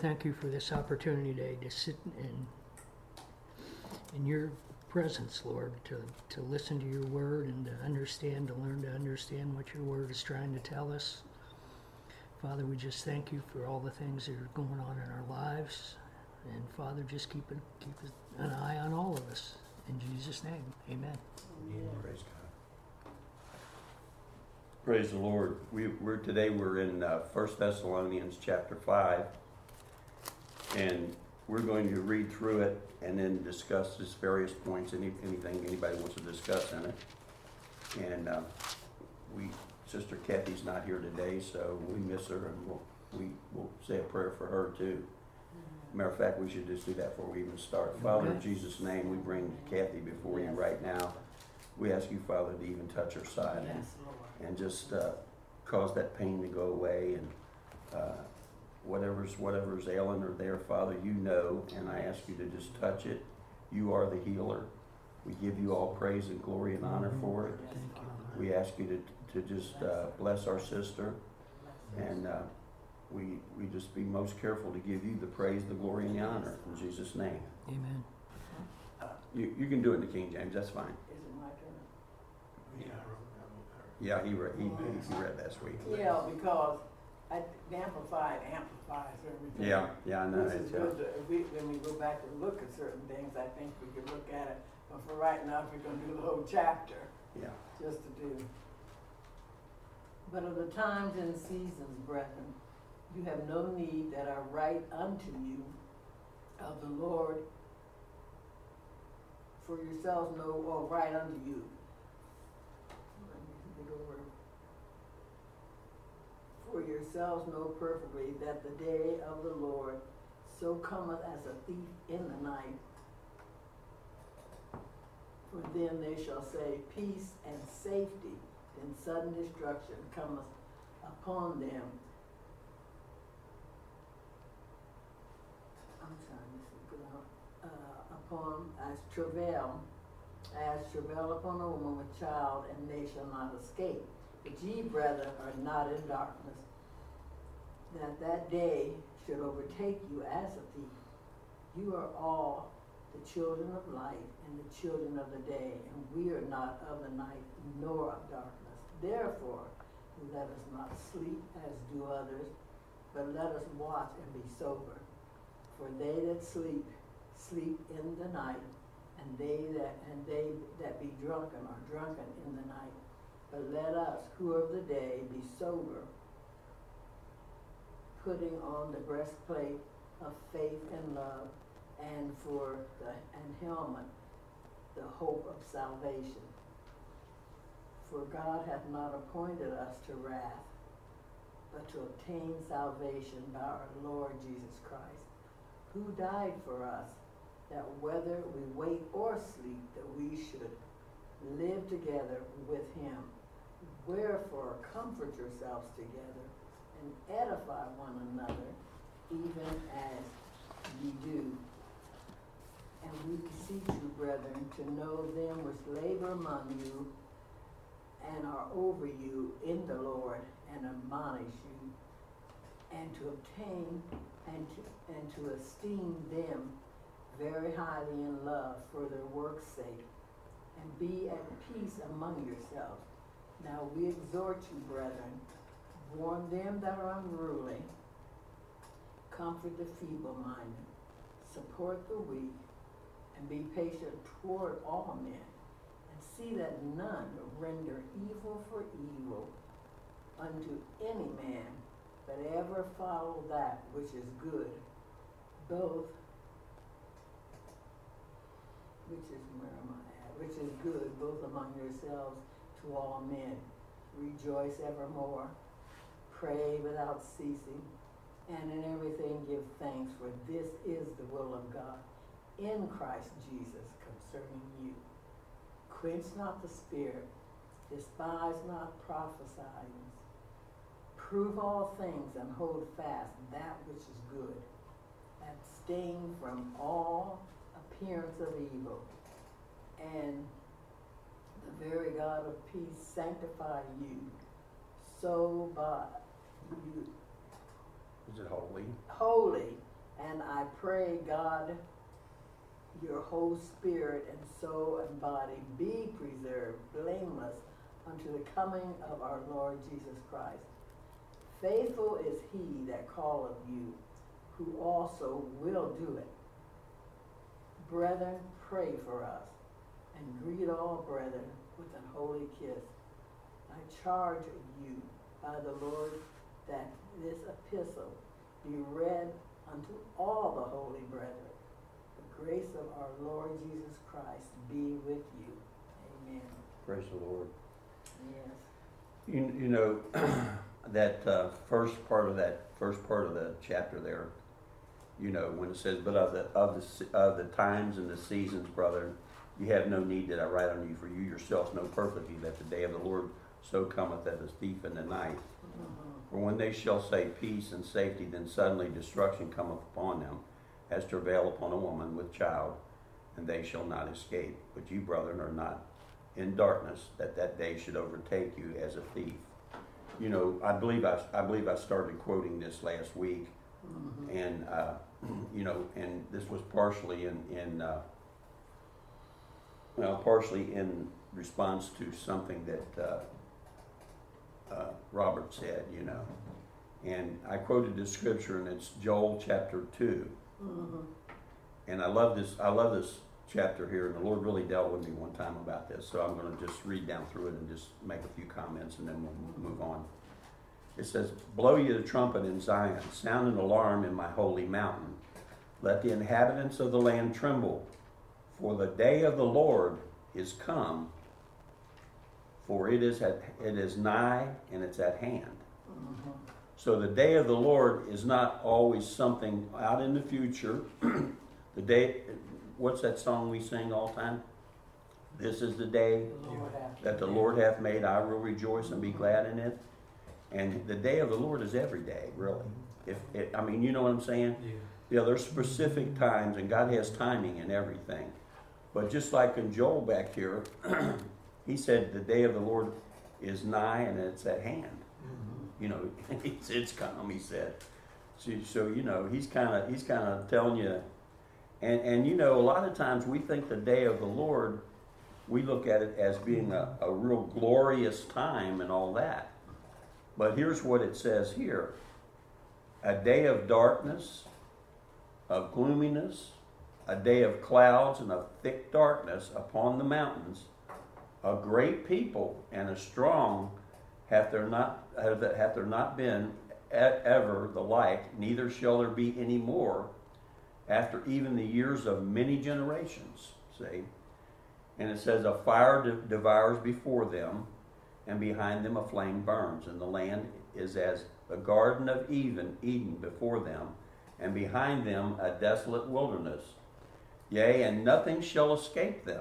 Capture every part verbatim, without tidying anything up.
thank you for this opportunity today to sit in, in your presence, Lord, to, to listen to your word and to understand, to learn to understand what your word is trying to tell us. Father, we just thank you for all the things that are going on in our lives. And Father, just keep it, keep an eye on all of us. In Jesus' name, amen. Amen. Praise God. Praise the Lord. We, we're today we're in uh, First Thessalonians chapter five, and we're going to read through it and then discuss just various points, any, anything anybody wants to discuss in it. And uh, we, Sister Kathy's not here today, so we miss her, and we'll, we will say a prayer for her too. Matter of fact, we should just do that before we even start. Father, in Jesus' name, we bring Kathy before you right now. We ask you, Father, to even touch her side and, and just uh, cause that pain to go away, and uh, whatever's whatever's ailing her there, Father, you know, and I ask you to just touch it. You are the healer. We give you all praise and glory and honor for it. We ask you to, to just uh, bless our sister, and uh, we we just be most careful to give you the praise, the glory, and the honor in Jesus' name. Amen. Uh, you you can do it in the King James. That's fine. Is it my turn? Yeah, he read he, he read last week. Yeah, because I, the Amplified amplifies everything. Yeah, yeah, I know. Which is It's, uh, good to, if we, when we go back and look at certain things, I think we can look at it. But for right now, we're going to do the whole chapter, yeah. just to do. But of the times and seasons, brethren, you have no need that I write unto you of the Lord, for yourselves know, or write unto you. Let me read it over. For yourselves know perfectly that the day of the Lord so cometh as a thief in the night. For then they shall say, peace and safety, then sudden destruction cometh upon them. I'm sorry, this is good. Uh, upon as travail, as travail upon a woman with child, and they shall not escape. But ye, brethren, are not in darkness, that that day should overtake you as a thief. You are all the children of light and the children of the day, and we are not of the night nor of darkness. Therefore, let us not sleep as do others, but let us watch and be sober. For they that sleep, sleep in the night, and they that and they that be drunken are drunken in the night. But let us, who are of the day, be sober, putting on the breastplate of faith and love, and for the and helmet, the hope of salvation. For God hath not appointed us to wrath, but to obtain salvation by our Lord Jesus Christ, who died for us, that whether we wake or sleep, that we should live together with him. Wherefore comfort yourselves together, and edify one another, even as ye do. And we beseech you, brethren, to know them which labor among you, and are over you in the Lord, and admonish you, and to obtain and to, and to esteem them very highly in love for their work's sake, and be at peace among yourselves. Now we exhort you, brethren, warn them that are unruly, comfort the feeble-minded, support the weak, and be patient toward all men, and see that none render evil for evil unto any man, but ever follow that which is good, both, which is, where am I at, which is good, both among yourselves to all men. Rejoice evermore, pray without ceasing, and in everything give thanks, for this is the will of God in Christ Jesus concerning you. Quench not the spirit, despise not prophesying. Prove all things and hold fast that which is good. Abstain from all appearance of evil, and the very God of peace sanctify you, so by you Is it holy? holy, And I pray, God, your whole spirit and soul and body be preserved blameless unto the coming of our Lord Jesus Christ. Faithful is he that calleth you, who also will do it. Brethren, pray for us, and greet all brethren with an holy kiss. I charge you by the Lord that this epistle be read unto all the holy brethren. The grace of our Lord Jesus Christ be with you. Amen. Praise the Lord. Yes. You, you know, that uh, first part of that first part of the chapter there, you know, when it says, but of the of the of the times and the seasons, brother, you have no need that I write on you, for you yourselves know perfectly that the day of the Lord so cometh as a thief in the night. Mm-hmm. For when they shall say peace and safety, then suddenly destruction cometh upon them, as travail upon a woman with child, and they shall not escape. But you, brethren, are not in darkness, that that day should overtake you as a thief. You know, I believe I, I believe I started quoting this last week, Mm-hmm. and uh, you know, and this was partially in in uh, well, partially in response to something that uh, uh, Robert said. You know, and I quoted the scripture, and it's Joel chapter two, Mm-hmm. and I love this. I love this chapter here, and the Lord really dealt with me one time about this. So I'm going to just read down through it and just make a few comments, and then we'll move on. It says, blow ye the trumpet in Zion, sound an alarm in my holy mountain. Let the inhabitants of the land tremble, for the day of the Lord is come, for it is at, it is nigh and it's at hand. Mm-hmm. So the day of the Lord is not always something out in the future. The day, what's that song we sing all the time? This is the day The Lord hath that the Lord hath made, I will rejoice and be glad in it. And the day of the Lord is every day, really. If it, I mean, you know what I'm saying? Yeah. Yeah, there's specific times, and God has timing in everything. But just like in Joel back here, he said the day of the Lord is nigh and it's at hand. Mm-hmm. You know, it's, it's come, he said. So, so you know, he's kind of he's kind of telling you. And, and, you know, a lot of times we think the day of the Lord, we look at it as being a, a real glorious time and all that. But here's what it says here. A day of darkness, of gloominess, a day of clouds and of thick darkness upon the mountains, a great people and a strong hath there not, hath there not been ever the like, neither shall there be any more after even the years of many generations, see? And it says, a fire de- devours before them, and behind them a flame burns, and the land is as the garden of Eden, Eden before them, and behind them a desolate wilderness. Yea, and nothing shall escape them.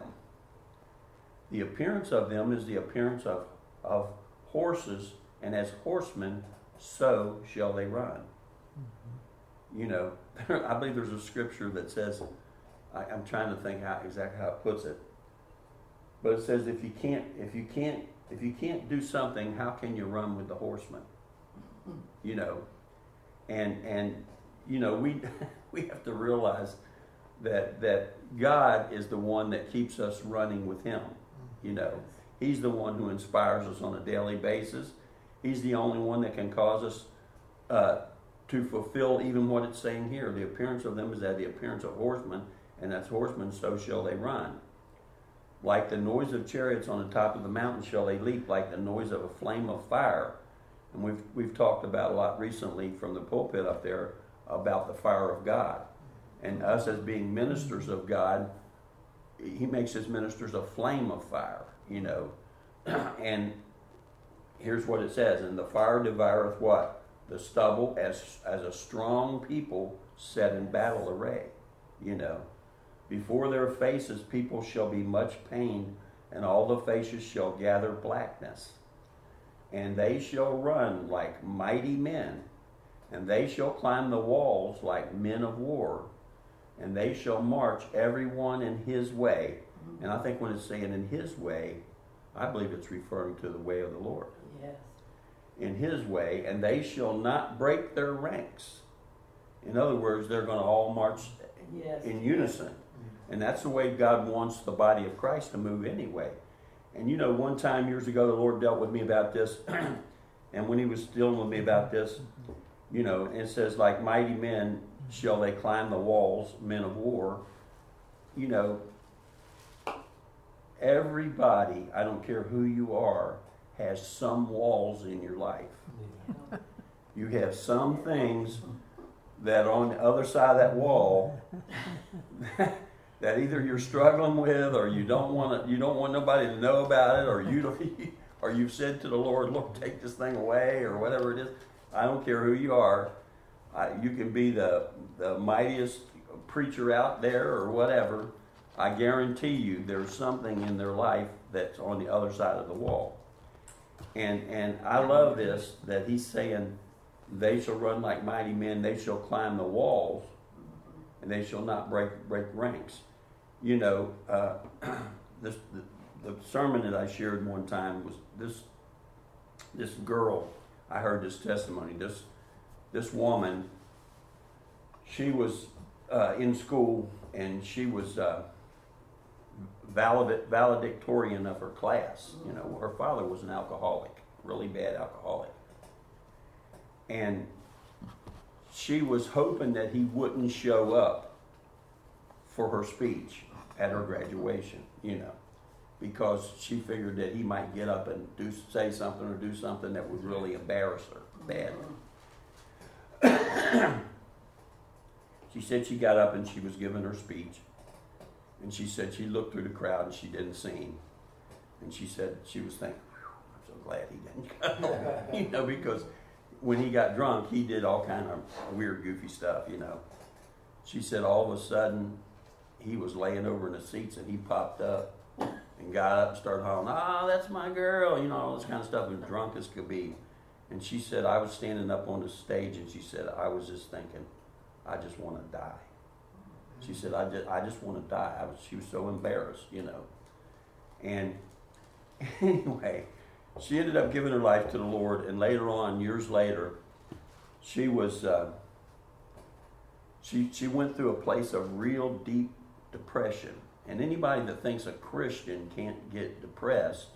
The appearance of them is the appearance of, of horses, and as horsemen, so shall they run. Mm-hmm. You know, I believe there's a scripture that says, I, I'm trying to think how exactly how it puts it, but it says if you can't, if you can't, if you can't do something, how can you run with the horsemen? You know, and and you know we we have to realize that that God is the one that keeps us running with Him. You know, He's the one who inspires us on a daily basis. He's the only one that can cause us uh, to fulfill even what it's saying here. The appearance of them is as the appearance of horsemen, and as horsemen, so shall they run. Like the noise of chariots on the top of the mountain shall they leap, like the noise of a flame of fire. And we've we've talked about a lot recently from the pulpit up there about the fire of God. And us as being ministers of God, He makes His ministers a flame of fire, you know. And here's what it says, and the fire devoureth what? The stubble as as a strong people set in battle array, you know. Before their faces people shall be much pained, and all the faces shall gather blackness. And they shall run like mighty men, and they shall climb the walls like men of war, and they shall march every one in his way. And I think when it's saying in his way, I believe it's referring to the way of the Lord. Yes. In his way, and they shall not break their ranks. In other words, they're going to all march Yes. in unison. And that's the way God wants the body of Christ to move anyway. And you know, one time years ago, the Lord dealt with me about this. And when he was dealing with me about this, you know, it says, like mighty men shall they climb the walls, men of war. You know, everybody, I don't care who you are, has some walls in your life. You have some things that on the other side of that wall that either you're struggling with, or you don't want to, you don't want nobody to know about it, or you don't, or you've said to the Lord, "Look, take this thing away," or whatever it is. I don't care who you are. I, you can be the the mightiest preacher out there or whatever. I guarantee you, there's something in their life that's on the other side of the wall. And and I love this, that he's saying, they shall run like mighty men, they shall climb the walls, and they shall not break break ranks. You know, uh, this the, the sermon that I shared one time was this this girl. I heard this testimony. This this woman, she was uh, in school, and she was uh, valedict, valedictorian of her class. You know, her father was an alcoholic, really bad alcoholic. And she was hoping that he wouldn't show up for her speech at her graduation, you know, because she figured that he might get up and do say something or do something that would really embarrass her badly. She said she got up and she was giving her speech, and she said she looked through the crowd and she didn't see him. And she said she was thinking, I'm so glad he didn't go, you know, because when he got drunk, he did all kind of weird, goofy stuff, you know. She said all of a sudden, he was laying over in the seats and he popped up and got up and started hollering, "Ah, that's my girl," you know, all this kind of stuff, and drunk as could be. And she said, I was standing up on the stage, and she said, I was just thinking, I just want to die. She said, I just, I just want to die. I was, she was so embarrassed, you know. And anyway, she ended up giving her life to the Lord, and later on, years later, she was, uh, she she went through a place of real deep depression. And anybody that thinks a Christian can't get depressed,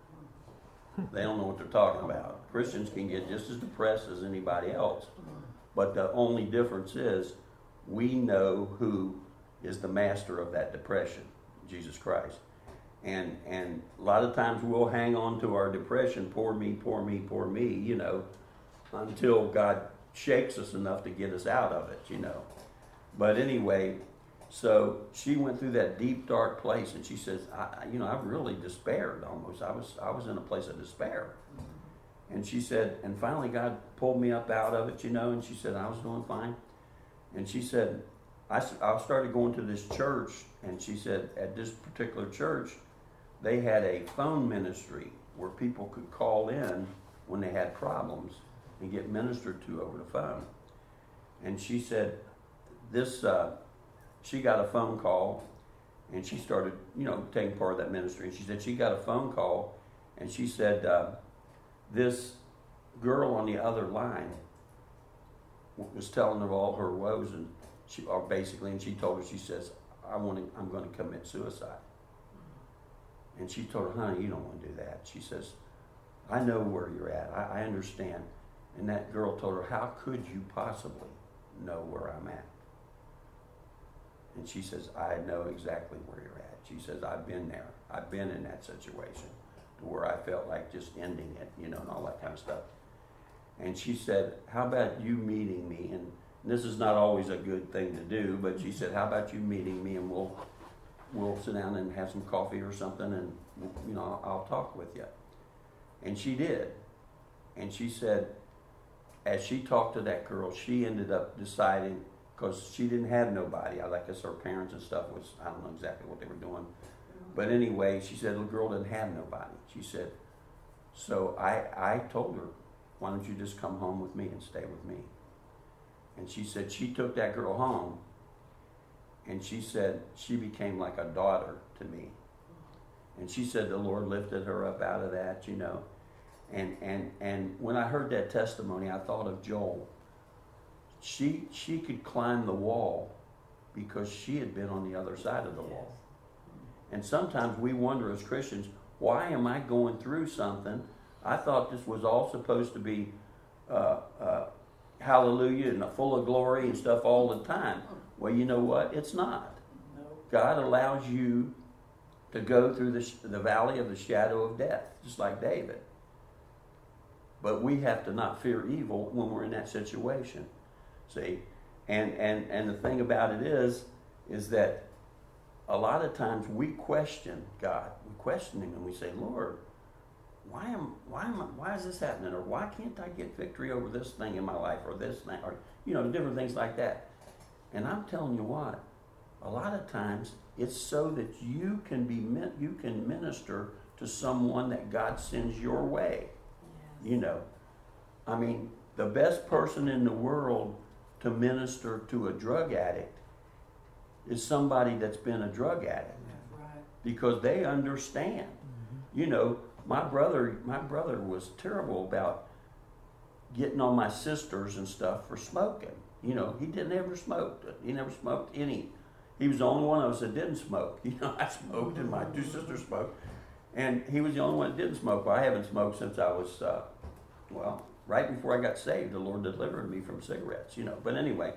they don't know what they're talking about. Christians can get just as depressed as anybody else. But the only difference is we know who is the master of that depression, Jesus Christ. And and a lot of times we'll hang on to our depression, poor me, poor me, poor me, you know, until God shakes us enough to get us out of it, you know. But anyway, so she went through that deep, dark place, and she says, I, you know, I really despaired almost. I was I was in a place of despair. And she said, and finally God pulled me up out of it, you know, and she said, I was doing fine. And she said, I, I started going to this church, and she said, at this particular church, they had a phone ministry where people could call in when they had problems and get ministered to over the phone. And she said, this, uh, she got a phone call, and she started, you know, taking part of that ministry. And she said she got a phone call, and she said, uh, this girl on the other line was telling her all her woes, and she, or basically, and she told her, she says, I want to, I'm going to commit suicide. And she told her, honey, you don't want to do that. She says, I know where you're at. I, I understand. And that girl told her, how could you possibly know where I'm at? And she says, I know exactly where you're at. She says, I've been there. I've been in that situation to where I felt like just ending it, you know, and all that kind of stuff. And she said, how about you meeting me? And this is not always a good thing to do, but she said, how about you meeting me, and we'll we'll sit down and have some coffee or something, and, you know, I'll, I'll talk with you. And she did. And she said, as she talked to that girl, she ended up deciding, because she didn't have nobody. I like guess her parents and stuff was, I don't know exactly what they were doing. But anyway, she said the girl didn't have nobody. She said, so I, I told her, why don't you just come home with me and stay with me? And she said she took that girl home, and she said she became like a daughter to me. And she said the Lord lifted her up out of that, you know. And, and, and when I heard that testimony, I thought of Joel. she she could climb the wall because she had been on the other side of the Yes. wall. And sometimes we wonder as Christians, why am I going through something? I thought this was all supposed to be uh, uh, hallelujah and full of glory and stuff all the time. Well, you know what? It's not. No. God allows you to go through the, sh- the valley of the shadow of death, just like David. But we have to not fear evil when we're in that situation. See? And, and, and the thing about it is, is that a lot of times we question God. We question Him and we say, Lord, why am why am I, why is this happening? Or why can't I get victory over this thing in my life or this thing? Or, you know, different things like that. And I'm telling you what, a lot of times it's so that you can be you can minister to someone that God sends your way. Yes. You know, I mean, the best person in the world to minister to a drug addict is somebody that's been a drug addict, Right. because they understand. Mm-hmm. You know, my brother, my brother was terrible about getting on my sisters and stuff for smoking. You know, he didn't ever smoke. He never smoked any. He was the only one of us that didn't smoke. You know, I smoked and my two sisters smoked, and he was the only one that didn't smoke. Well, I haven't smoked since I was, uh, well, right before I got saved. The Lord delivered me from cigarettes. You know, but anyway,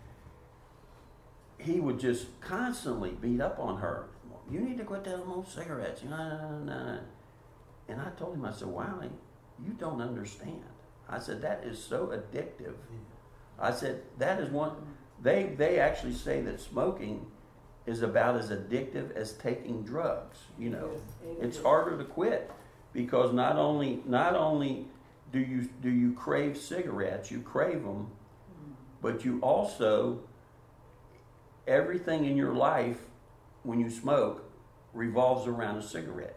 he would just constantly beat up on her. You need to quit them old cigarettes. You know, nah, nah, nah. And I told him, I said, Wiley, you don't understand. I said, that is so addictive. I said, that is one, they, they actually say that smoking is about as addictive as taking drugs. You know, Yes, it it's is. harder to quit because not only, not only do you, do you crave cigarettes, you crave them, but you also, everything in your life when you smoke revolves around a cigarette.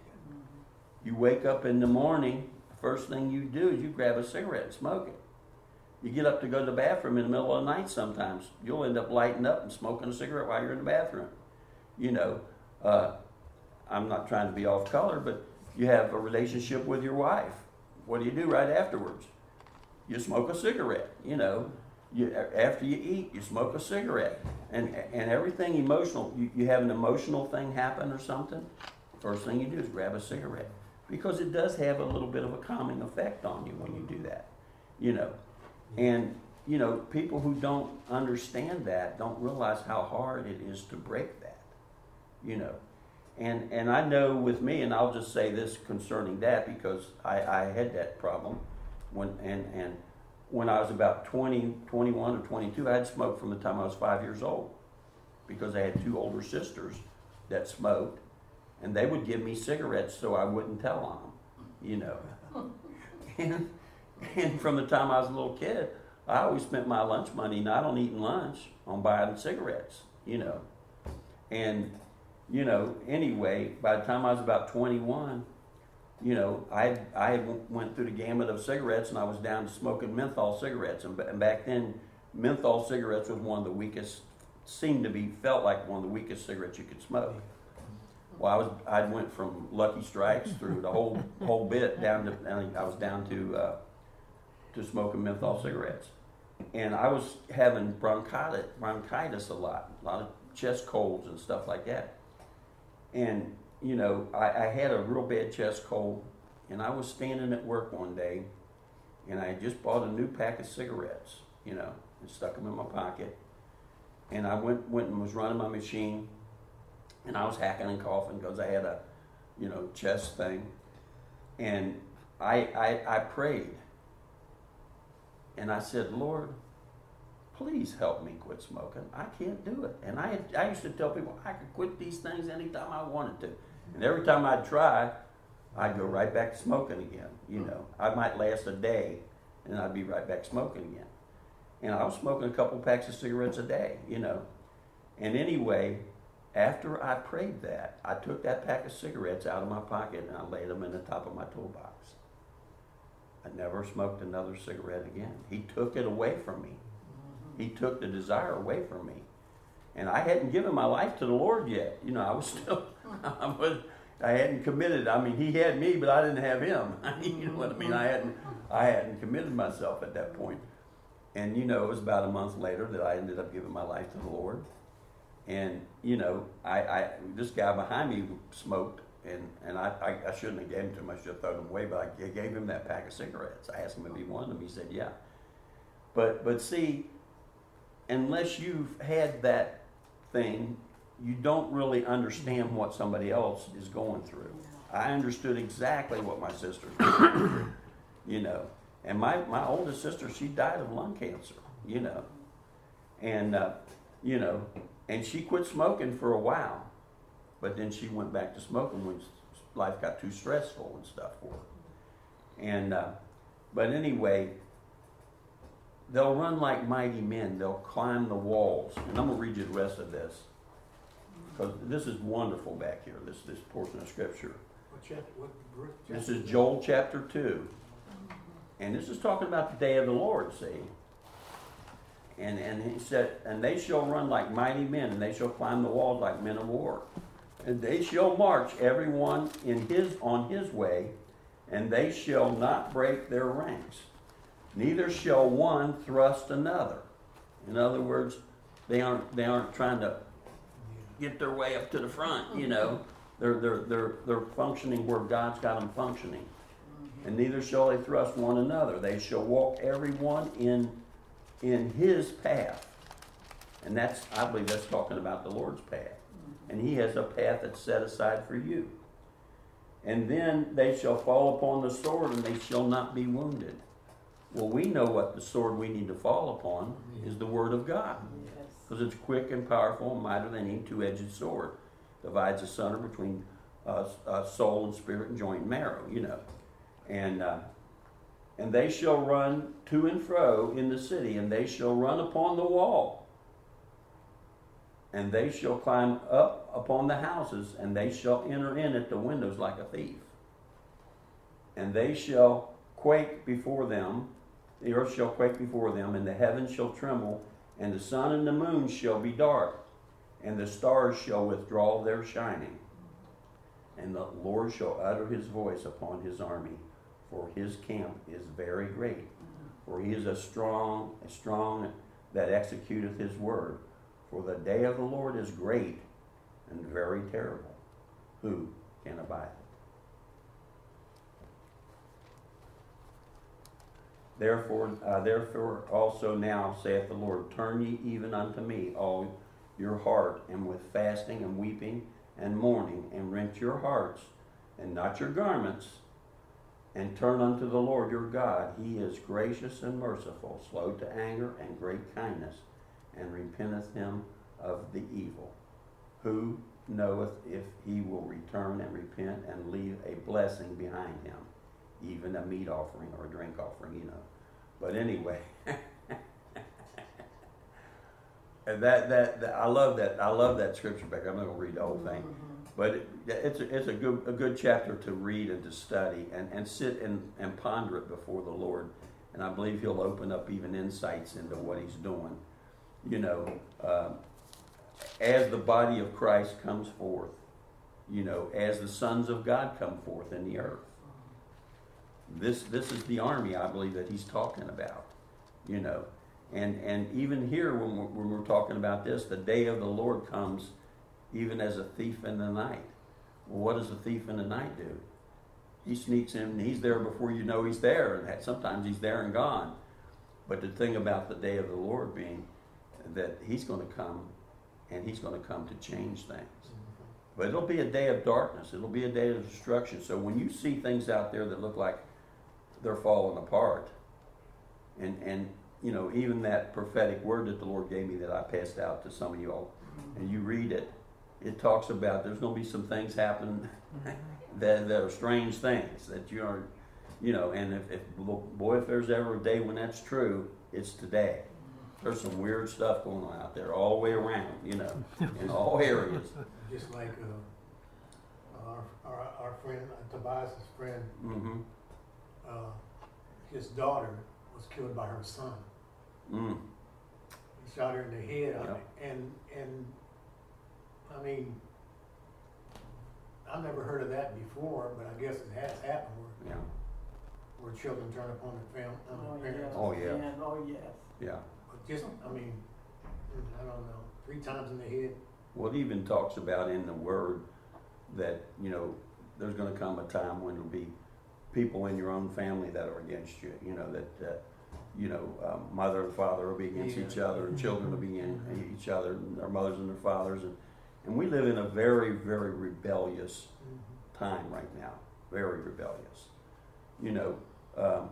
You wake up in the morning, the first thing you do is you grab a cigarette and smoke it. You get up to go to the bathroom in the middle of the night sometimes. You'll end up lighting up and smoking a cigarette while you're in the bathroom. You know, uh, I'm not trying to be off color, but you have a relationship with your wife. What do you do right afterwards? You smoke a cigarette, you know. You, after you eat, you smoke a cigarette. And, and everything emotional, you, you have an emotional thing happen or something, first thing you do is grab a cigarette. Because it does have a little bit of a calming effect on you when you do that, you know. And, you know, people who don't understand that don't realize how hard it is to break that, you know. And and I know with me, and I'll just say this concerning that because I, I had that problem when and, and when I was about twenty, twenty-one or twenty-two, I had smoked from the time I was five years old because I had two older sisters that smoked. And they would give me cigarettes so I wouldn't tell on them, you know. and, and from the time I was a little kid, I always spent my lunch money not on eating lunch, on buying cigarettes, you know. And, you know, anyway, by the time I was about twenty-one, you know, I I had went through the gamut of cigarettes and I was down to smoking menthol cigarettes. And, and back then, menthol cigarettes was one of the weakest, seemed to be, felt like one of the weakest cigarettes you could smoke. Well, I was I went from Lucky Strikes through the whole whole bit down to I was down to uh, to smoking menthol cigarettes, and I was having bronchitis bronchitis a lot, a lot of chest colds and stuff like that. And you know, I, I had a real bad chest cold, and I was standing at work one day, and I had just bought a new pack of cigarettes, you know, and stuck them in my pocket, and I went went and was running my machine. And I was hacking and coughing because I had a, you know, chest thing. And I, I, I prayed. And I said, Lord, please help me quit smoking. I can't do it. And I, had, I used to tell people I could quit these things anytime I wanted to. And every time I'd try, I'd go right back to smoking again. You know, I might last a day and I'd be right back smoking again. And I was smoking a couple packs of cigarettes a day, you know. And anyway, after I prayed that, I took that pack of cigarettes out of my pocket and I laid them in the top of my toolbox. I never smoked another cigarette again. He took it away from me. He took the desire away from me. And I hadn't given my life to the Lord yet. You know, I was still, I was, I hadn't committed. I mean, He had me, but I didn't have Him. You know what I mean? I hadn't, I hadn't committed myself at that point. and you know, it was about a month later that I ended up giving my life to the Lord. And you know, I, I this guy behind me smoked, and and I, I, I shouldn't have gave him to him. I should have thrown him away. But I gave him that pack of cigarettes. I asked him if he wanted them. He said, yeah. But but see, unless you've had that thing, you don't really understand what somebody else is going through. I understood exactly what my sister did, you know. And my, my oldest sister, she died of lung cancer, you know. And, uh, you know, and she quit smoking for a while. But then she went back to smoking when life got too stressful and stuff for her. And, uh, but anyway, they'll run like mighty men. They'll climb the walls. And I'm going to read you the rest of this, because this is wonderful back here, this, this portion of Scripture. What chapter, what verse? This is Joel chapter two. And this is talking about the day of the Lord, see? And and he said, and they shall run like mighty men, and they shall climb the walls like men of war. And they shall march every one in his on his way, and they shall not break their ranks. Neither shall one thrust another. In other words, they aren't they aren't trying to get their way up to the front, you know. They're they're they're they're functioning where God's got them functioning. And neither shall they thrust one another. They shall walk every one in in his path. And that's, I believe that's talking about the Lord's path. And he has a path that's set aside for you. And then they shall fall upon the sword, and they shall not be wounded. Well, we know what the sword we need to fall upon is the word of God. Because it's quick and powerful and mightier than any two-edged sword. Divides asunder between uh, uh, soul and spirit and joint and marrow, you know. And uh, and they shall run to and fro in the city, and they shall run upon the wall. And they shall climb up upon the houses, and they shall enter in at the windows like a thief. And they shall quake before them, the earth shall quake before them, and the heavens shall tremble, and the sun and the moon shall be dark, and the stars shall withdraw their shining. And the Lord shall utter his voice upon his army, for his camp is very great. For he is a strong, a strong that executeth his word. For the day of the Lord is great and very terrible. Who can abide it? Therefore, uh, therefore also now saith the Lord, turn ye even unto me all your heart, and with fasting and weeping and mourning, and rent your hearts, and not your garments, and turn unto the Lord your God. He is gracious and merciful, slow to anger, and great kindness, and repenteth him of the evil. Who knoweth if he will return and repent and leave a blessing behind him, even a meat offering or a drink offering, you know. But anyway, and that, that that I love that I love that scripture back. I'm not going to read the whole thing, but it, it's a, it's a good a good chapter to read and to study and, and sit and, and ponder it before the Lord. And I believe He'll open up even insights into what He's doing. You know, uh, as the body of Christ comes forth, you know, as the sons of God come forth in the earth. This this is the army, I believe, that He's talking about. You know. And and even here, when we're, when we're talking about this, the day of the Lord comes even as a thief in the night. Well, what does a thief in the night do? He sneaks in, and he's there before you know he's there, and sometimes he's there and gone. But the thing about the day of the Lord being that He's going to come, and He's going to come to change things. But it'll be a day of darkness. It'll be a day of destruction. So when you see things out there that look like they're falling apart, and and you know, even that prophetic word that the Lord gave me that I passed out to some of you all, and you read it, it talks about there's going to be some things happening that, that are strange things that you are, you know, and if, if, boy, if there's ever a day when that's true, it's today. There's some weird stuff going on out there all the way around, you know, in all areas. Just like uh, our, our, our friend, uh, Tobias' friend, Mm-hmm. uh, his daughter was killed by her son. Mm. He shot her in the head, Yep. and and I mean, I've never heard of that before, but I guess it has happened. Where Yeah. where children turn upon their fam, on Oh, their parents. Oh, yeah. And, oh, yes. Yeah. But just, I mean, I don't know, three times in the head. Well, it even talks about in the Word that, you know, there's going to come a time when there'll be people in your own family that are against you, you know, that, uh, you know, um, mother and father will be against Yeah. each other, and children will be against each other, and their mothers and their fathers. And, and we live in a very, very rebellious time right now, very rebellious. You know, um,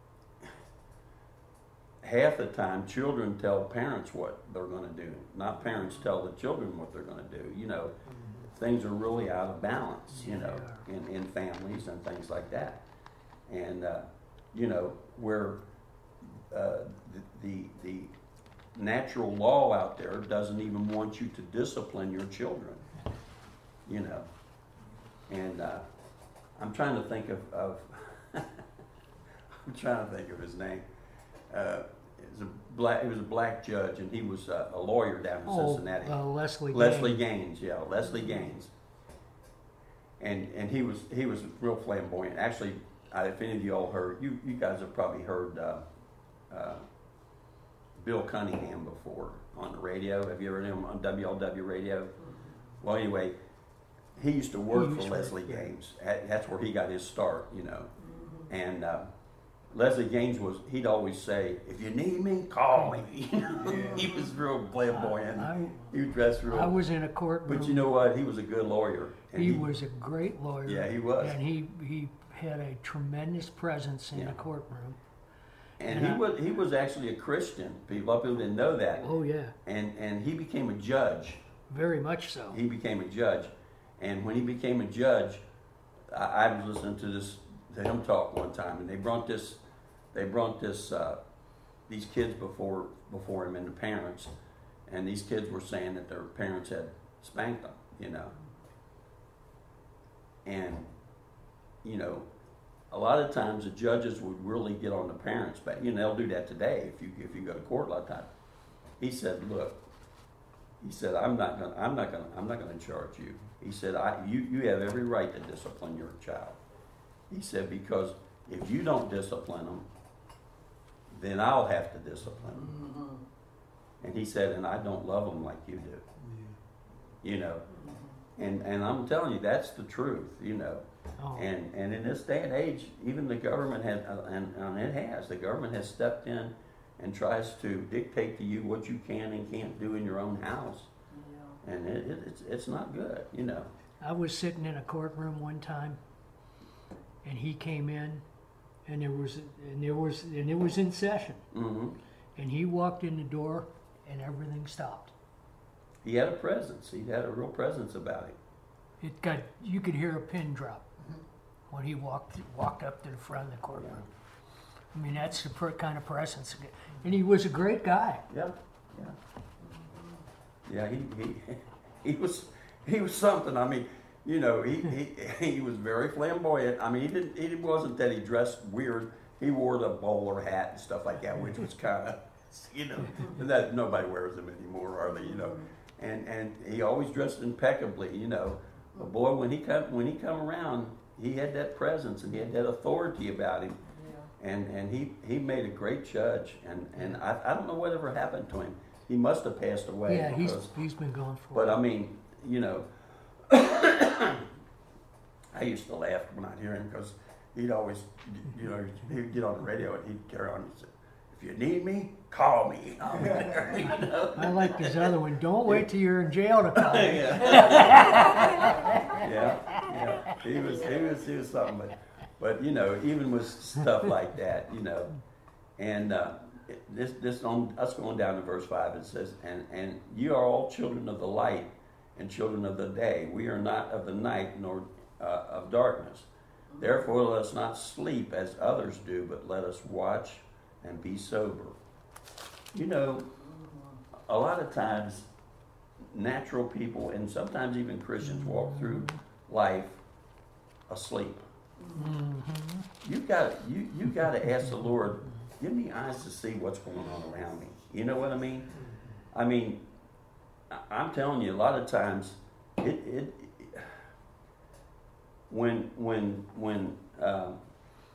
half the time children tell parents what they're going to do, not parents tell the children what they're going to do. You know, things are really out of balance, you Yeah, know, they in, in families and things like that. And, uh, you know, where uh, the, the, the natural law out there doesn't even want you to discipline your children, you know. And uh, I'm trying to think of, of I'm trying to think of his name. Uh, it was a black, he was a black judge, and he was uh, a lawyer down in Oh, Cincinnati. uh, Leslie. Leslie Gaines. Gaines, yeah, Leslie Gaines. And and he was he was real flamboyant. Actually, I, if any of you all heard, you you guys have probably heard uh, uh, Bill Cunningham before on the radio. Have you ever heard him on W L W radio? Well, anyway, he used to work He for used to- Leslie Gaines. That- That's where he got his start, you know. And uh, Leslie Gaines was, he'd always say, if you need me, call me. You know? He was real flamboyant. I, He dressed real. I was in a courtroom. But you know what? He was a good lawyer. And he, was a great lawyer. Yeah, he was. And he, he had a tremendous presence in Yeah. the courtroom. And and he I- was he was actually a Christian. People, a lot of people didn't know that. Oh, yeah, And and he became a judge. very much so. He became a judge. And when he became a judge, I, I was listening to this to him talk one time, and they brought this they brought this uh, these kids before before him and the parents, and these kids were saying that their parents had spanked them, you know. And you know, a lot of times the judges would really get on the parents, but you know they'll do that today if you if you go to court a lot of times. He said, "Look," he said, "I'm not gonna I'm not gonna I'm not gonna charge you." He said, "I you you have every right to discipline your child." He said, "Because if you don't discipline them, then I'll have to discipline them." Mm-hmm. And he said, "And I don't love them like you do." You know, and and I'm telling you, that's the truth. You know. Oh, And and in this day and age, even the government has, uh, and, and it has, the government has stepped in and tries to dictate to you what you can and can't do in your own house, Yeah. and it, it, it's it's not good, you know. I was sitting in a courtroom one time, and he came in, and there was and there was and it was in session, hmm and he walked in the door, and everything stopped. He had a presence. He had a real presence about him. It got you could hear a pin drop when he walked walked up to the front of the courtroom. I mean, that's the per, kind of presence, and he was a great guy. Yeah, yeah, yeah. He he he was he was something. I mean, you know, he he he was very flamboyant. I mean, he didn't. It wasn't that he dressed weird. He wore the bowler hat and stuff like that, which was kind of, you know, that nobody wears them anymore, are they? You know, and and he always dressed impeccably. You know, but boy, when he come when he come around, he had that presence and he had that authority about him. Yeah. And and he, he made a great judge, and, and I, I don't know whatever happened to him. He must have passed away. Yeah, he's because, he's been gone for. but I mean, you know, I used to laugh when I'd hear him because he'd always, you know, he'd get on the radio and he'd carry on and say, "If you need me, call me." I'll be there," you know? I like this other one. Don't wait till you're in jail to call me. yeah, yeah. He was, he was, he was something. But, but you know, even with stuff like that, you know, and uh, this, this on us going down to verse five, it says, "And and you are all children of the light and children of the day. We are not of the night nor uh, of darkness. Therefore, let us not sleep as others do, but let us watch and be sober." You know, a lot of times, natural people and sometimes even Christians walk through life asleep. You got you you got to ask the Lord, give me eyes to see what's going on around me. You know what I mean? I mean, I- I'm telling you, a lot of times, it it, it when when when uh,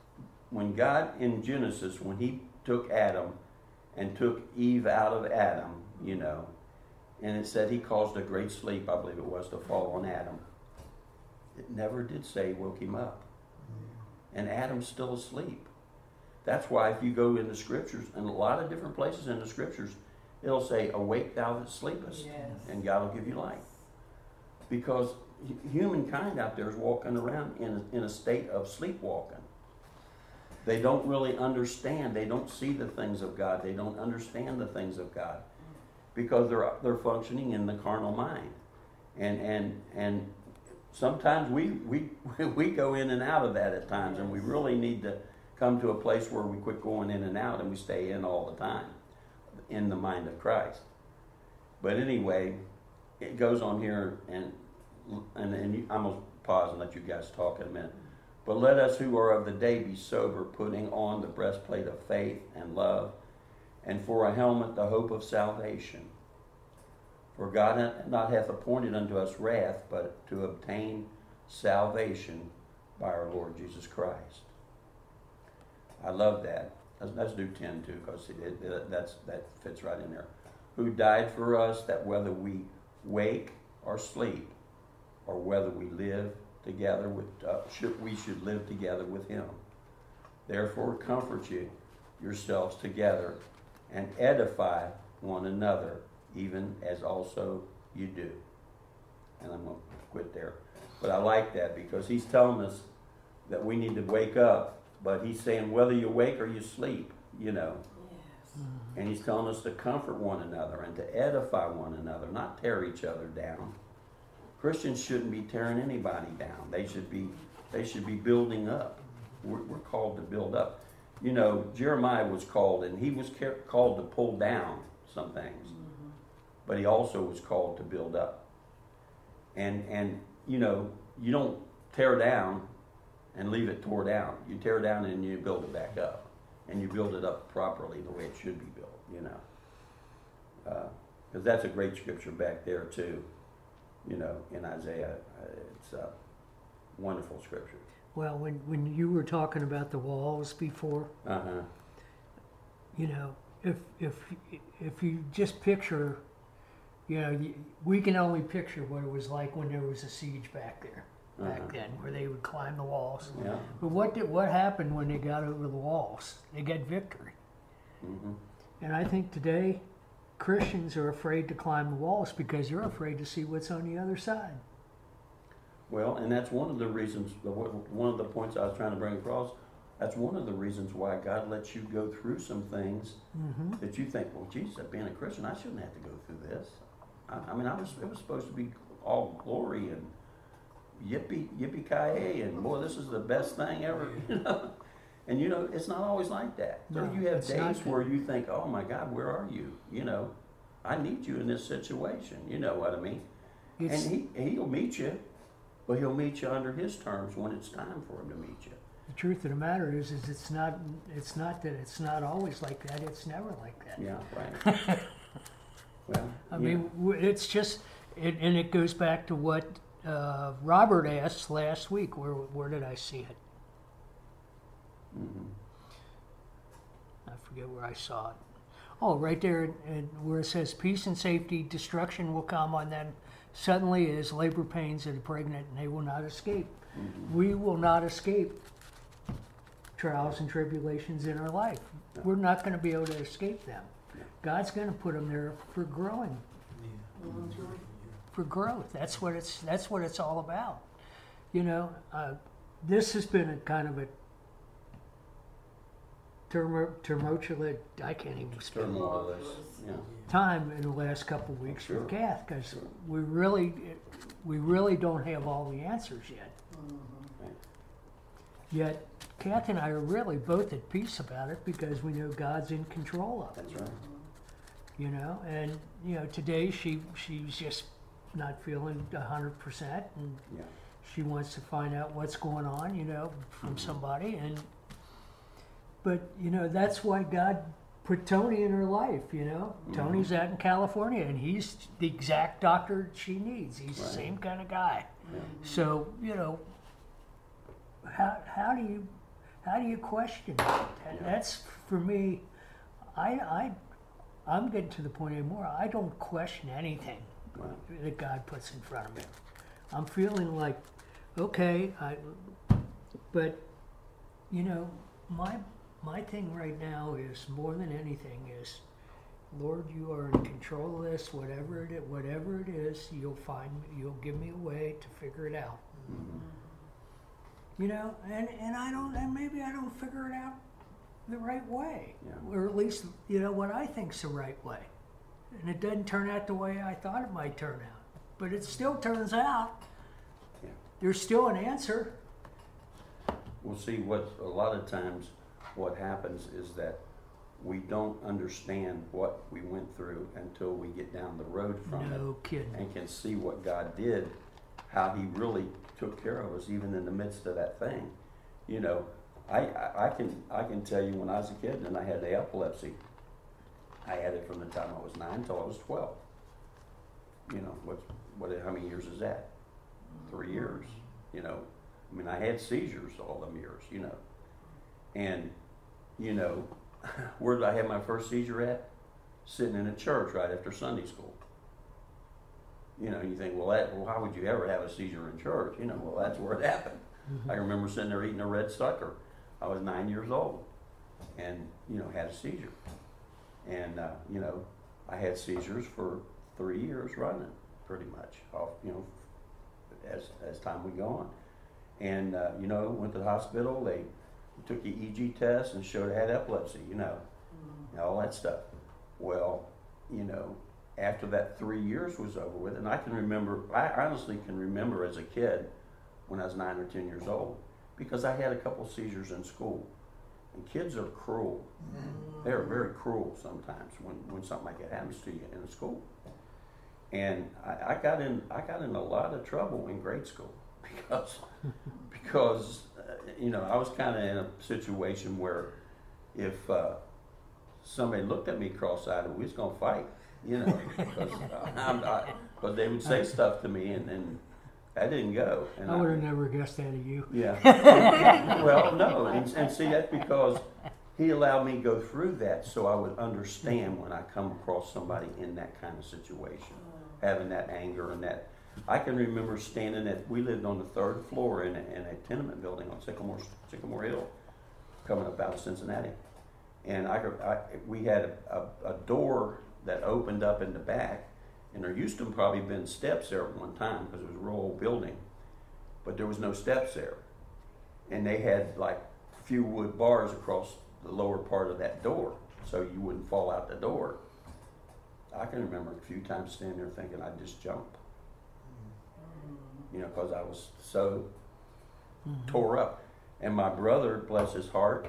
when God in Genesis, when he took Adam and took Eve out of Adam, you know, and it said he caused a great sleep, I believe it was, to fall on Adam. It never did say he woke him up. And Adam's still asleep. That's why if you go in the scriptures, in a lot of different places in the scriptures, it'll say, awake thou that sleepest, Yes. and God will give you light. Because humankind out there is walking around in a, in a state of sleepwalking. They don't really understand. They don't see the things of God. They don't understand the things of God because they're they're functioning in the carnal mind, and and and sometimes we we we go in and out of that at times, and we really need to come to a place where we quit going in and out and we stay in all the time in the mind of Christ. But anyway, it goes on here, and and, and you, I'm gonna pause and let you guys talk in a minute. But let us who are of the day be sober, putting on the breastplate of faith and love, and for a helmet the hope of salvation. For God not hath appointed unto us wrath, but to obtain salvation by our Lord Jesus Christ. I love that. Let's, let's do ten too, because it, it, that's, that fits right in there. Who died for us, that whether we wake or sleep, or whether we live together with, uh, should, we should live together with him. Therefore comfort you yourselves together and edify one another, even as also you do. And I'm going to quit there. But I like that because he's telling us that we need to wake up, but he's saying whether you wake or you sleep, you know. Yes. And he's telling us to comfort one another and to edify one another, not tear each other down. Christians shouldn't be tearing anybody down. They should be, they should be building up. We're, we're called to build up. You know, Jeremiah was called, and he was called to pull down some things, mm-hmm. but he also was called to build up. And and you know, you don't tear down and leave it tore down. You tear down and you build it back up, and you build it up properly the way it should be built. You know, because uh, that's a great scripture back there too. You know, in Isaiah, uh, it's a wonderful scripture. Well, when, when you were talking about the walls before, Uh-huh. you know, if if if you just picture, you know, we can only picture what it was like when there was a siege back there, back Uh-huh. then, where they would climb the walls. Yeah. But what did what happened when they got over the walls? They got victory. Mm-hmm. And I think today, Christians are afraid to climb the walls because they're afraid to see what's on the other side. Well, and that's one of the reasons, one of the points I was trying to bring across, that's one of the reasons why God lets you go through some things Mm-hmm. that you think, well, geez, being a Christian, I shouldn't have to go through this. I, I mean, I was, it was supposed to be all glory and yippee, yippee-ki-yay, and boy, this is the best thing ever, you know? And you know, it's not always like that. So No, you have it's not. days where you think, oh my God, where are you? You know, I need you in this situation. You know what I mean? It's, And he, he'll meet you, but he'll meet you under his terms when it's time for him to meet you. the truth of the matter is, is it's not it's not that it's not always like that. It's never like that. Yeah, right. Well, I yeah. mean, w- it's just, it, and it goes back to what uh, Robert asked last week. Where where did I see it? Mhm. I forget where I saw it. Oh, right there, in, where it says peace and safety, destruction will come on them suddenly as labor pains of the pregnant, and they will not escape. Mhm. We will not escape trials and tribulations in our life. No. We're not going to be able to escape them. No. God's going to put them there for growing, Mhm. for growth. That's what it's. That's what it's all about. You know, uh, this has been a kind of a turmo- tumultuous. I can't even speak. Turmoil is, yeah. Time in the last couple of weeks Sure. with Kath, because Sure. we really, we really don't have all the answers yet. Mhm. Right. Yet, Kath and I are really both at peace about it because we know God's in control of it. That's right. You know, and you know, today she she's just not feeling a hundred percent, and Yeah. she wants to find out what's going on, you know, from Mhm. somebody. And but you know, that's why God put Tony in her life. You know, Mhm. Tony's out in California, and he's the exact doctor she needs. He's the Right. same kind of guy. Yeah. So you know, how how do you how do you question that? Yeah. That's, for me, I, I, I'm getting to the point anymore, I don't question anything Wow. that God puts in front of me. I'm feeling like, okay, I, but, you know, my, my thing right now is, more than anything, is, Lord, you are in control of this, whatever it is, whatever it is, you'll find, you'll give me a way to figure it out. Mhm. You know, and, and I don't, and maybe I don't figure it out the right way. Yeah. Or at least, you know, what I think's the right way. And it doesn't turn out the way I thought it might turn out. But it still turns out. Yeah. There's still an answer. Well, see, what, a lot of times, what happens is that we don't understand what we went through until we get down the road from No it kidding. and can see what God did, how he really took care of us even in the midst of that thing. You know, I, I, I can I can tell you, when I was a kid and I had the epilepsy, I had it from the time I was nine till I was twelve. You know, what what how many years is that? Three years. You know, I mean, I had seizures all them years. You know, and you know, where did I have my first seizure at? Sitting in a church right after Sunday school. You know, you think, well, that, well, how would you ever have a seizure in church? You know, well, that's where it happened. Mm-hmm. I remember sitting there eating a red sucker. I was nine years old, and you know, had a seizure. And uh, you know, I had seizures for three years running, pretty much. Off, you know, as as time went on, and uh, you know, went to the hospital. They took the E G test and showed I had epilepsy. You know, and all that stuff. Well, you know, after that three years was over with, and I can remember, I honestly can remember as a kid when I was nine or ten years old, because I had a couple seizures in school. And kids are cruel. They're very cruel sometimes when, when something like that happens to you in a school. And I, I got in I got in a lot of trouble in grade school because because uh, you know, I was kind of in a situation where if uh, somebody looked at me cross-eyed, we was gonna fight. You know, because I'm not, because they would say stuff to me, and then I didn't go. And I would have never guessed that of you. Yeah. Well, no, and, and see, that's because he allowed me to go through that, so I would understand when I come across somebody in that kind of situation, having that anger and that. I can remember standing at, we lived on the third floor in a, in a tenement building on Sycamore Sycamore Hill, coming up out of Cincinnati, and I, could- I we had a, a, a door that opened up in the back, and there used to have probably been steps there at one time because it was a real old building, but there was no steps there, and they had like a few wood bars across the lower part of that door so you wouldn't fall out the door. I can remember a few times standing there thinking I'd just jump, you know, because I was so Mhm. tore up. And my brother, bless his heart,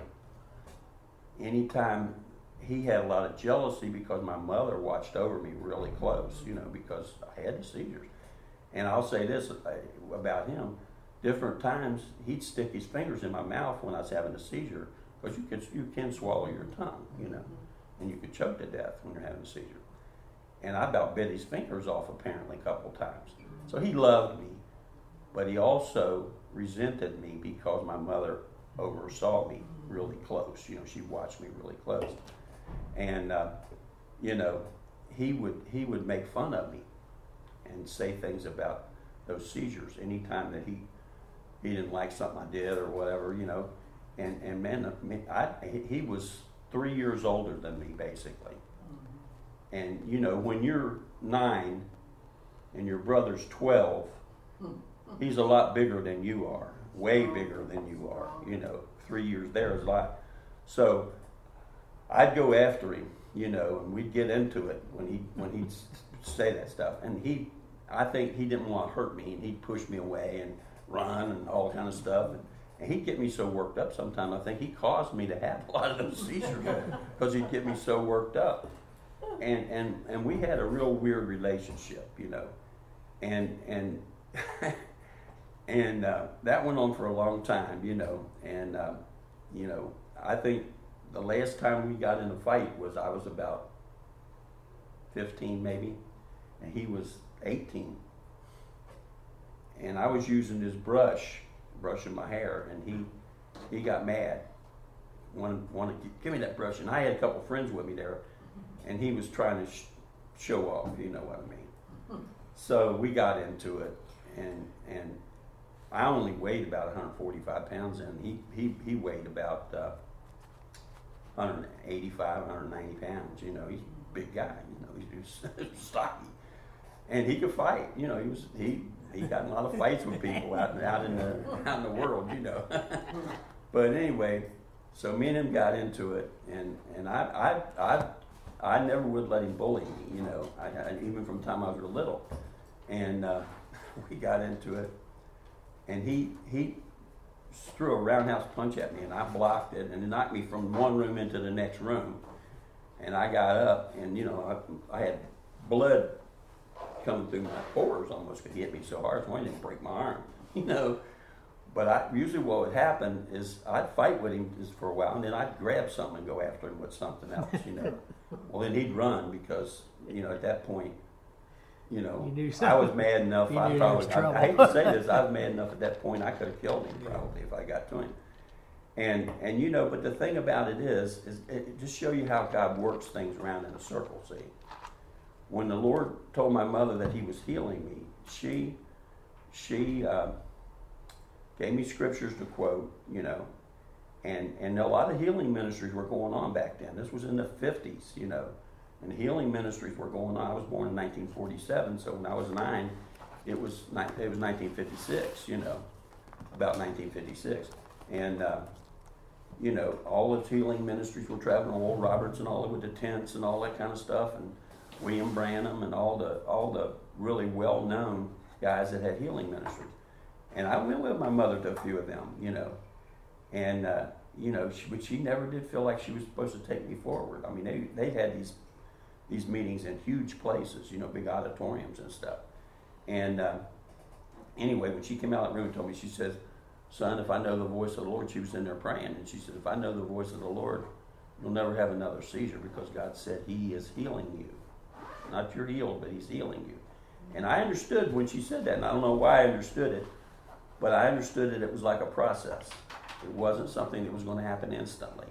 anytime he had a lot of jealousy because my mother watched over me really close, you know, because I had the seizures. And I'll say this about him: different times he'd stick his fingers in my mouth when I was having a seizure, because you could you can swallow your tongue, you know, and you could choke to death when you're having a seizure. And I about bit his fingers off apparently a couple times. So he loved me, but he also resented me because my mother oversaw me really close. You know, she watched me really close. And uh, you know, he would he would make fun of me and say things about those seizures anytime that he he didn't like something I did or whatever, you know. And and man, I, he was three years older than me basically. And you know, when you're nine and your brother's twelve, he's a lot bigger than you are, way bigger than you are. You know, three years there is a lot. So I'd go after him, you know, and we'd get into it when he when he'd say that stuff. And he, I think he didn't want to hurt me, and he'd push me away and run and all kind of stuff. And, and he'd get me so worked up sometimes. I think he caused me to have a lot of those seizures because he'd get me so worked up. And and and we had a real weird relationship, you know, and and and uh, that went on for a long time, you know. And uh, you know, I think the last time we got in a fight was I was about fifteen maybe, and he was eighteen. And I was using this brush, brushing my hair, and he he got mad. want, want to give me that brush. And I had a couple friends with me there, and he was trying to sh- show off, you know what I mean. So we got into it, and and I only weighed about one hundred forty-five pounds, and he he he weighed about uh, one hundred eighty-five, one hundred ninety pounds. You know, he's a big guy. You know, he was stocky, and he could fight. You know, he was he he got in a lot of fights with people out out in the out in the world. You know, but anyway, so me and him got into it, and and I I I. I never would let him bully me, you know, I, I, even from the time I was real little. And uh, we got into it, and he he threw a roundhouse punch at me, and I blocked it, and it knocked me from one room into the next room. And I got up, and you know, I, I had blood coming through my pores almost, because he hit me so hard, so I didn't break my arm, you know. But I, usually what would happen is I'd fight with him just for a while, and then I'd grab something and go after him with something else, you know. Well, then he'd run because, you know, at that point, you know, You knew I was something. mad enough. You I knew there probably, was I, trouble. I hate to say this, I was mad enough at that point I could have killed him probably if I got to him. And and you know, but the thing about it is, is it, it just show you how God works things around in a circle. See, when the Lord told my mother that He was healing me, she she. Uh, gave me scriptures to quote, you know, and and a lot of healing ministries were going on back then. This was in the fifties, you know, and healing ministries were going on. I was born in nineteen forty-seven, so when I was nine, it was it was nineteen fifty-six, you know, about nineteen fifty-six, and uh, you know, all the healing ministries were traveling. Oral Roberts and all with the tents and all that kind of stuff, and William Branham and all the all the really well-known guys that had healing ministries. And I went with my mother to a few of them, you know, and, uh, you know, she, but she never did feel like she was supposed to take me forward. I mean, they, they had these these meetings in huge places, you know, big auditoriums and stuff. And uh, anyway, when she came out of the room and told me, she says, son, if I know the voice of the Lord, she was in there praying, and she said, if I know the voice of the Lord, you'll never have another seizure, because God said He is healing you. Not you're healed, but He's healing you. And I understood when she said that, and I don't know why I understood it, but I understood that it was like a process. It wasn't something that was going to happen instantly.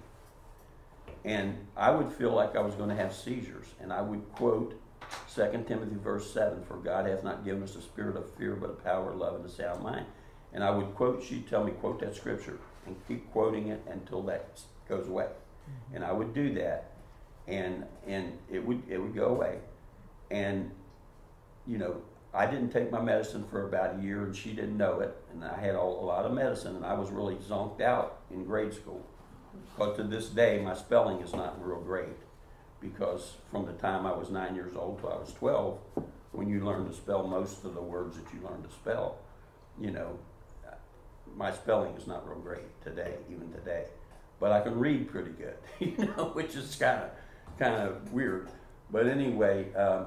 And I would feel like I was going to have seizures. And I would quote Second Timothy verse seven, for God hath not given us a spirit of fear, but a power, love, and a sound mind. And I would quote, she'd tell me, quote that scripture, and keep quoting it until that goes away. Mm-hmm. And I would do that, and and it would it would go away. And, you know, I didn't take my medicine for about a year, and she didn't know it. And I had all, a lot of medicine, and I was really zonked out in grade school. But to this day, my spelling is not real great, because from the time I was nine years old till I was twelve, when you learn to spell most of the words that you learn to spell, you know, my spelling is not real great today, even today. But I can read pretty good, you know, which is kind of kind of weird. But anyway, um,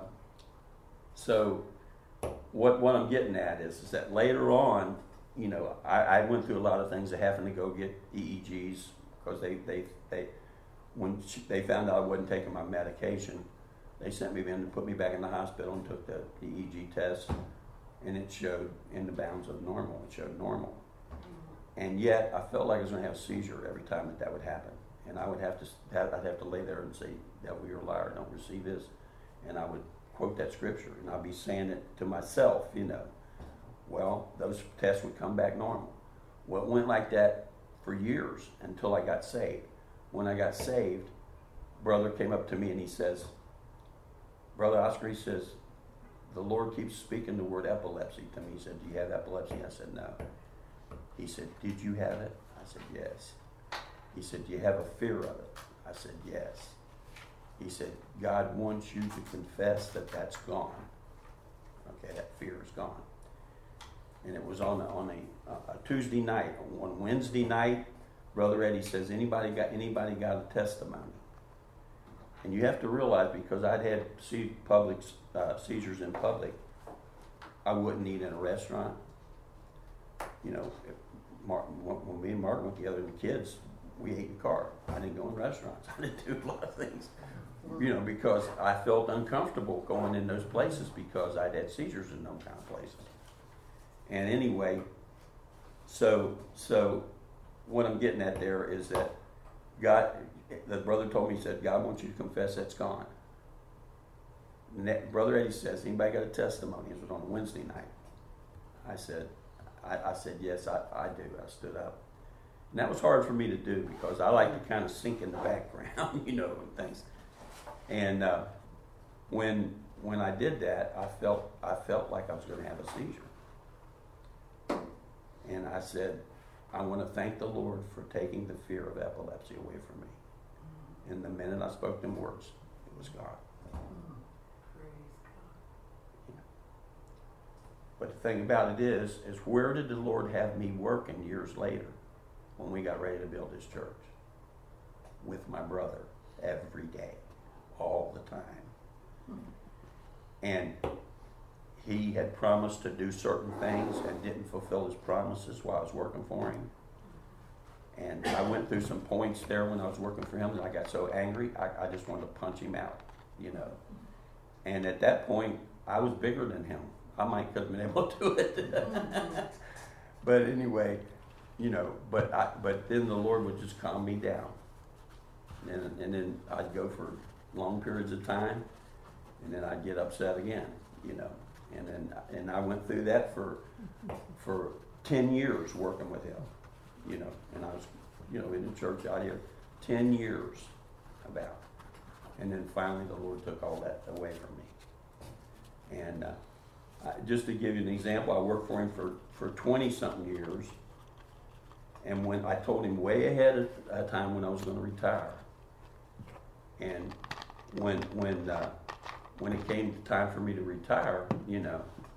so. What what I'm getting at is, is that later on, you know, I, I went through a lot of things of having to go get E E Gs, because they, they, they when she, they found out I wasn't taking my medication, they sent me in to put me back in the hospital and took the E E G test, and it showed in the bounds of normal. It showed normal. And yet I felt like I was going to have a seizure every time that that would happen. And I would have to, I'd have to lay there and say, devil, you're a liar, don't receive this. And I would quote that scripture, and I'll be saying it to myself, you know. Well, those tests would come back normal. Well, it went like that for years until I got saved. When I got saved, brother came up to me and he says, Brother Oscar, he says, the Lord keeps speaking the word epilepsy to me. He said, do you have epilepsy? I said, no. He said, did you have it? I said, yes. He said, do you have a fear of it? I said, yes. He said, God wants you to confess that that's gone. Okay, that fear is gone. And it was on a, on a, a Tuesday night. On Wednesday night, Brother Eddie says, anybody got anybody got a testimony? And you have to realize, because I'd had see public uh, seizures in public, I wouldn't eat in a restaurant. You know, if Mark, when me and Mark went together, the kids, we ate in the car. I didn't go in restaurants. I didn't do a lot of things. You know, because I felt uncomfortable going in those places, because I'd had seizures in those kind of places. And anyway, so so what I'm getting at there is that God, the brother told me, he said, God wants you to confess that's gone. And that, Brother Eddie says, anybody got a testimony? It was on a Wednesday night. I said, I, I said, yes, I, I do. I stood up. And that was hard for me to do because I like to kind of sink in the background, you know, and things. And uh, when when I did that, I felt I felt like I was going to have a seizure. And I said, I want to thank the Lord for taking the fear of epilepsy away from me. And the minute I spoke them words, it was gone. But the thing about it is, is where did the Lord have me working years later when we got ready to build His church? With my brother every day, all the time. And he had promised to do certain things and didn't fulfill his promises while I was working for him. And I went through some points there when I was working for him and I got so angry, I, I just wanted to punch him out, you know. And at that point, I was bigger than him. I might could have been able to do it. But anyway, you know, but I, but then the Lord would just calm me down. And, and then I'd go for long periods of time, and then I'd get upset again, you know. And then and I went through that for for ten years working with him, you know. And I was, you know, in the church out here, ten years about. And then finally the Lord took all that away from me. And uh, I, just to give you an example, I worked for him for, for twenty-something years. And when I told him way ahead of a time when I was going to retire. And when when uh, when it came time for me to retire, you know,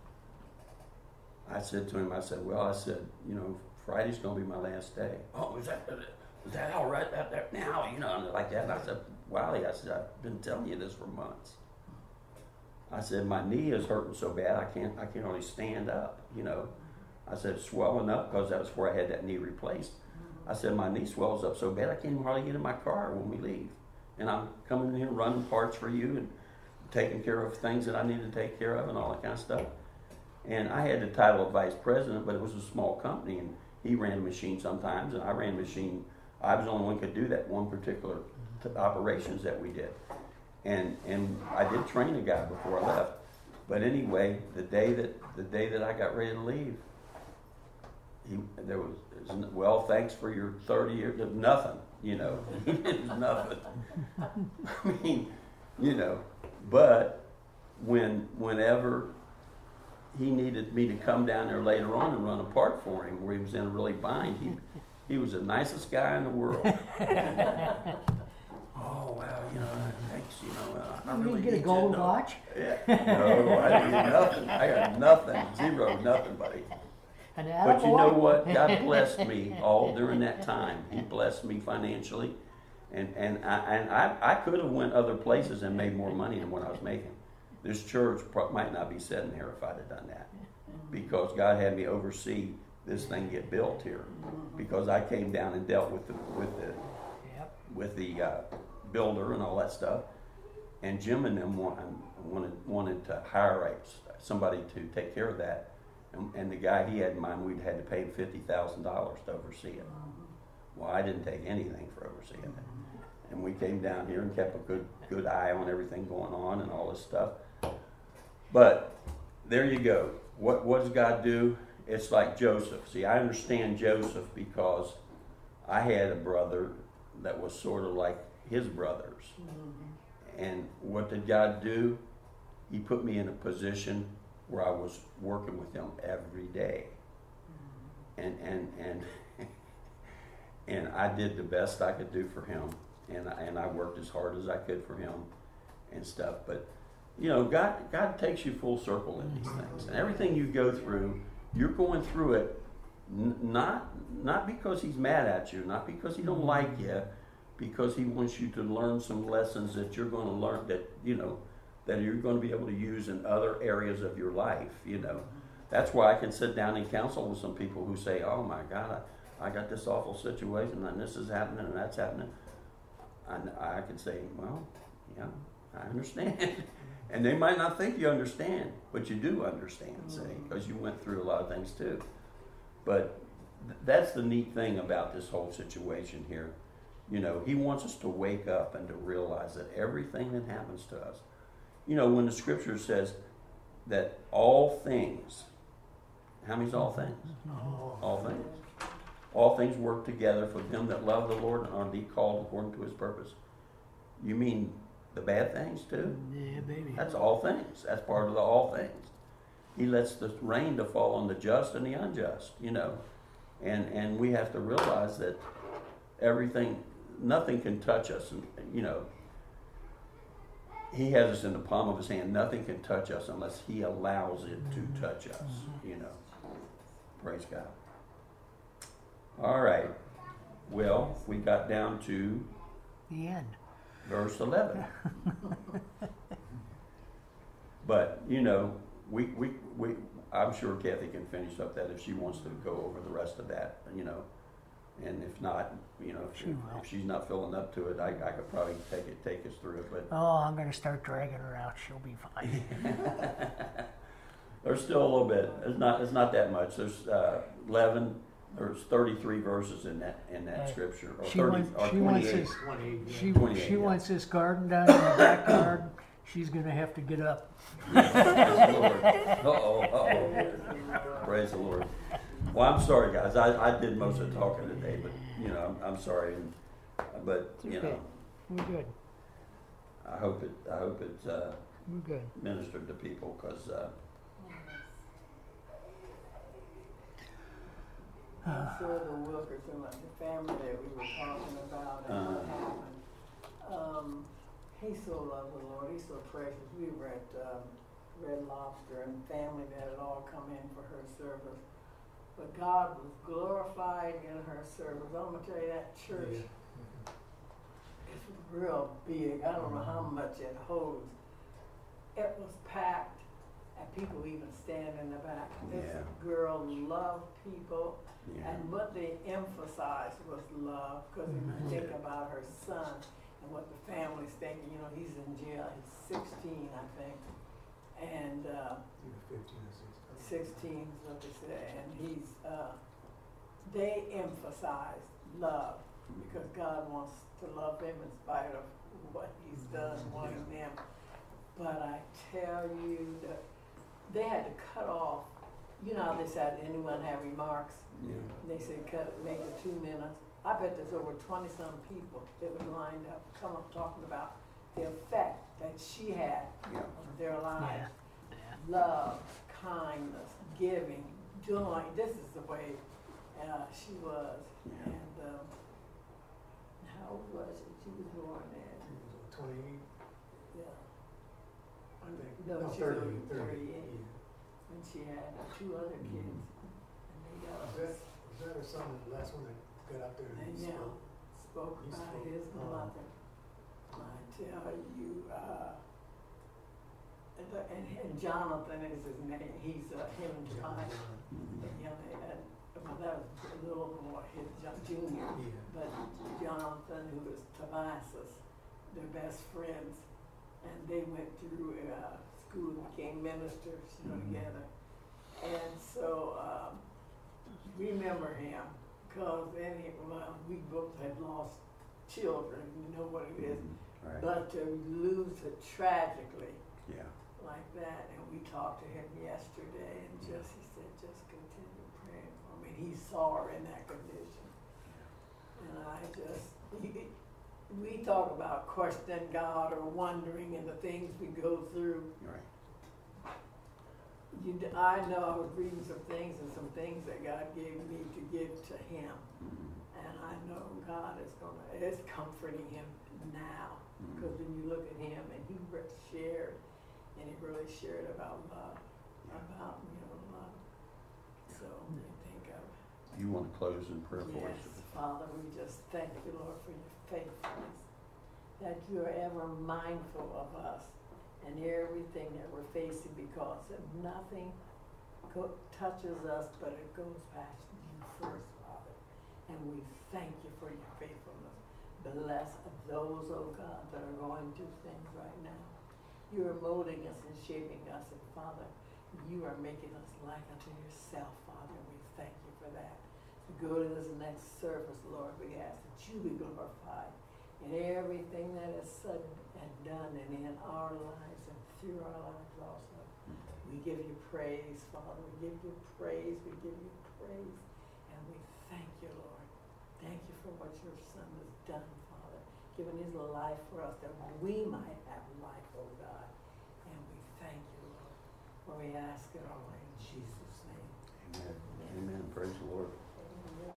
I said to him, I said, well, I said, you know, Friday's going to be my last day. Oh, is that is that all right out there now? You know, and like that. And I said, Wiley, I said, I've been telling you this for months. I said, my knee is hurting so bad I can't I can't hardly stand up, you know. I said, it's swelling up because that was where I had that knee replaced. I said, my knee swells up so bad I can't even hardly get in my car when we leave. And I'm coming in here running parts for you and taking care of things that I need to take care of and all that kind of stuff. And I had the title of vice president, but it was a small company, and he ran a machine sometimes, and I ran a machine. I was the only one who could do that one particular t- operations that we did. And and I did train a guy before I left. But anyway, the day that the day that I got ready to leave, he there was, was well, thanks for your thirty years of nothing, you know. It was nothing. I mean, you know, but when whenever he needed me to come down there later on and run a part for him where he was in a really bind, he he was the nicest guy in the world. Oh, well, you know, thanks, you know, uh, I You really didn't get a need gold to know. watch? Yeah, no, I didn't get nothing. I got nothing, zero, nothing, buddy. An But you know attaboy? what? God blessed me all during that time. He blessed me financially, and and I and I, I could have went other places and made more money than what I was making. This church pro- might not be sitting here if I'd have done that, because God had me oversee this thing get built here, because I came down and dealt with the with the Yep. with the uh, builder and all that stuff, and Jim and them wanted wanted, wanted to hire a, somebody to take care of that. And, and the guy he had in mind, we'd had to pay him fifty thousand dollars to oversee it. Well, I didn't take anything for overseeing it. And we came down here and kept a good good eye on everything going on and all this stuff. But there you go. What, what does God do? It's like Joseph. See, I understand Joseph because I had a brother that was sort of like his brothers. And what did God do? He put me in a position where I was working with him every day, and and and and I did the best I could do for him, and I, and I worked as hard as I could for him, and stuff. But you know, God God takes you full circle in these things, and everything you go through, you're going through it n- not not because He's mad at you, not because He don't like you, because He wants you to learn some lessons that you're going to learn that you know. that you're going to be able to use in other areas of your life, you know. That's why I can sit down and counsel with some people who say, oh my God, I, I got this awful situation and this is happening and that's happening. And I can say, well, yeah, I understand. And they might not think you understand, but you do understand, see, because you went through a lot of things too. But th- that's the neat thing about this whole situation here, You know, he wants us to wake up and to realize that everything that happens to us, you know, when the scripture says that all things, how many's all things? Oh. All things. All things work together for them that love the Lord and are indeed called according to his purpose. You mean the bad things too? Yeah, baby. That's all things. That's part of the all things. He lets the rain to fall on the just and the unjust, you know. And and we have to realize that everything, nothing can touch us. And, you know, he has us in the palm of his hand. Nothing can touch us unless he allows it to touch us, you know. Praise God. All right. Well, we got down to The end. verse eleven. But, you know, we, we, we, I'm sure Kathy can finish up that if she wants to go over the rest of that, you know. And if not, you know, if, She will. if she's not filling up to it, I, I could probably take it, take us through it, but Oh, I'm going to start dragging her out. She'll be fine. there's still a little bit. It's not, it's not that much. There's, uh, eleven, there's thirty-three verses in that, in that Hey, scripture, or she thirty, wants- or she wants twenty-eight. this- Twenty-eight, yeah. She, twenty-eight, she yeah. wants this garden down in the backyard. She's going to have to get up. Praise the Lord. Uh-oh, uh-oh. Praise the Lord. Well, I'm sorry, guys. I, I did most of the talking today, but, you know, I'm, I'm sorry. And, but, It's you okay. know, We're good. I hope it, I hope it, uh, We're good. ministered to people, because, uh, I'm sure the Wilkerson, like the family that we were talking about and what Uh-huh. happened. Um, he so loved the Lord, he's so precious. We were at, um, Red Lobster and family that had all come in for her service. But God was glorified in her service. I'm gonna tell you, that church Yeah. is real big. I don't know how much it holds. It was packed and people even stand in the back. This Yeah. girl loved people. yeah. And what they emphasized was love, because if you think about her son and what the family's thinking, you know, he's in jail, he's sixteen, I think, and, uh, Either fifteen or sixteen. sixteen is what they said, and he's, uh, they emphasized love, because God wants to love him in spite of what he's done, wanting them. But I tell you that they had to cut off, you know how they said, anyone have remarks? Yeah. They said cut, make it two minutes. I bet there's over twenty-some people that were lined up, come up talking about the effect that she had Yeah. on their lives. Yeah. Love, kindness, giving, joy. This is the way uh, she was. Yeah. And um, how old was she? She was born at, Twenty-eight, yeah, I think. No, she's thirty, over thirty. thirty-eight. and she had uh, two other kids. And they got Was that, was that her son, the last one that got out there and And yeah, spoke? spoke He about spoke, his uh, mother. I tell you, uh, and, the- and, and Jonathan is his name. He's uh, him and Yeah, Tobias. Mhm. The young man, well, that was a little more his John Junior. yeah. But Jonathan, who was Tobias, they're best friends, and they went through uh, school and became ministers, you know, Mhm. together. And so um, remember him, because any well, we both had lost children. You know what it is. Mhm. Right. But to lose it tragically Yeah. like that, and we talked to him yesterday, and just he said, just continue praying for me. He saw her in that condition, and I just he, we talk about questioning God or wondering in the things we go through. Right. You, d- I know I was reading some things and some things that God gave me to give to him, Mhm. and I know God is gonna is comforting him now. Because when you look at him and he re- shared, and he really shared about love, about, you know, love. So you think of, You want to close in prayer for yes, us? Father, we just thank you, Lord, for your faithfulness, that you're ever mindful of us and everything that we're facing, because if nothing co- touches us, but it goes past you first, Father. And we thank you for your faithfulness. Bless those, oh God, that are going through things right now. You are molding us and shaping us, and Father, you are making us like unto yourself, Father, and we thank you for that. to go to this next service, Lord, we ask that you be glorified in everything that is said and done and in our lives and through our lives also. We give you praise, Father. We give you praise. We give you praise. And we thank you, Lord. Thank you for what your Son has done, Father, giving his life for us that we might have life, oh God. And we thank you, Lord. For we ask it all in Jesus' name. Amen. Amen. Praise the Lord.